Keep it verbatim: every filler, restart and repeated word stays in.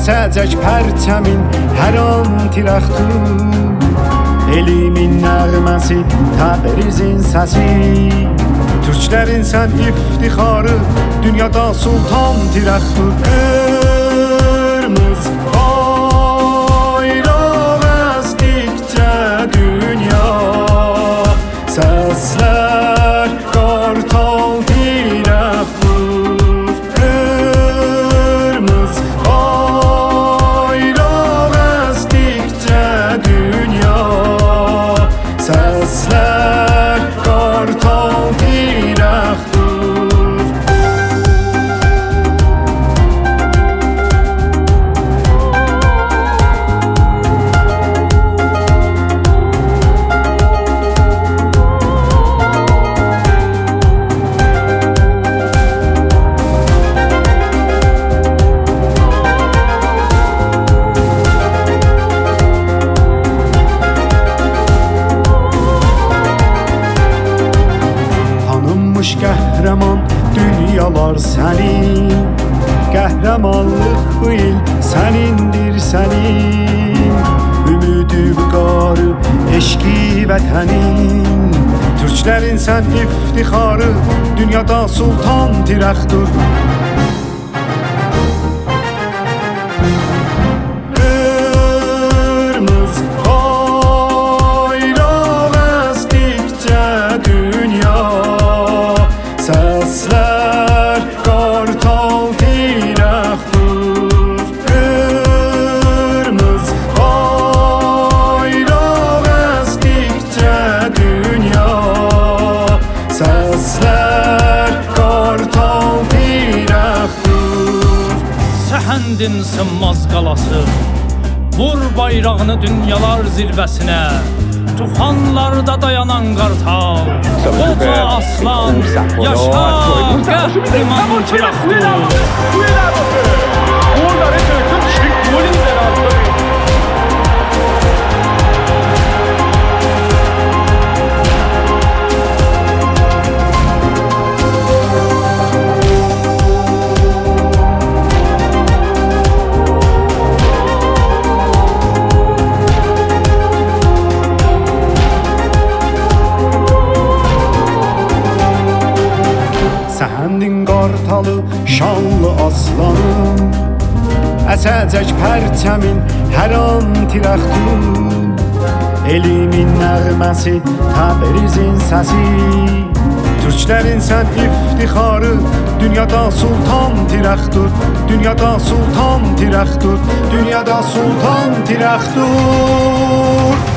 əsəcək pərçəmin hər an tirəxtur. Elimin nəğməsi, Təbrizin səsi, Türklərin sən iftixarı, dünyada sultan tirəxtur. Qırmızı bayraq əsdikcə dünya, səslər qartal tirəxtur. Qırmızı bayraq əsdikcə dünya, səslər qartal tirəxtur. Qəhrəman dünyalar sənin, qəhrəmanlıq bu il sənindir sənin. Ümidi vüqarı, eşqi vətənin, Türklərin sən iftixarı, dünyada sultan tirəxtur. Qırmızı bayraq əsdikcə dünya, səslər qartal tirəxtur. Qırmızı bayraq əsdikcə dünya, səslər qartal tirəxtur. Səhəndin sınmaz qalası, vur bayrağını dünyalar zirvəsinə. Tufanlarda dayanan qartal, qoca aslan, yaşa qəhrəman tirəxtur. Səhəndin qartalı, şanlı aslanım, əsəcək pərçəmin hər an tirəxtur. Elimin nəğməsi, Təbrizin səsi, Türklərin sən iftixarı, dünyada sultan tirəxtur. Dünyada sultan tirəxtur, dünyada sultan tirəxtur.